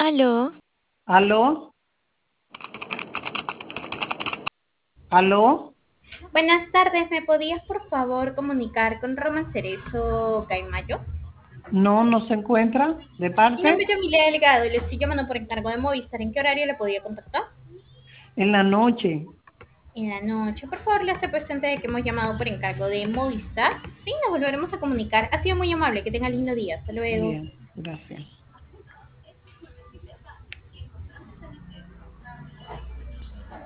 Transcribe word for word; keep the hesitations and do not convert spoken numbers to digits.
Aló, ¿Aló? ¿Aló? Buenas tardes, ¿me podías por favor comunicar con Roman Cerezo Caimayo? No, no se encuentra. ¿De Mi nombre parte? es Yamilia Delgado y le estoy llamando por encargo de Movistar. ¿En qué horario le podía contactar? En la noche. En la noche. Por favor, le hace presente de que hemos llamado por encargo de Movistar. Sí, nos volveremos a comunicar. Ha sido muy amable. Que tenga lindo día. Hasta luego. Bien, gracias.